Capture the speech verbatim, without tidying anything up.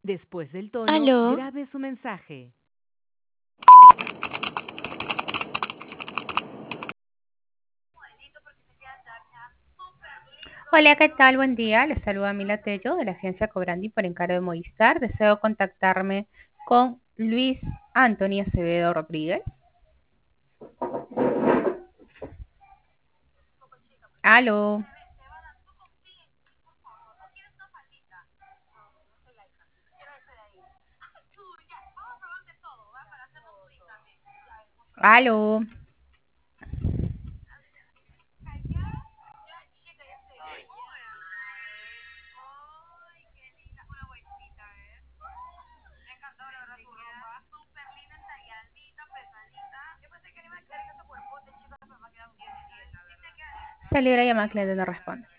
Después del tono, ¿Aló? grabe su mensaje. Hola, ¿qué tal? Buen día. Les saluda Mila Tello de la agencia Cobrandi por encargo de Movistar. Deseo contactarme con Luis Anthony Acevedo Rodríguez. Aló. Aló. Salir a llamar al cliente, no responde.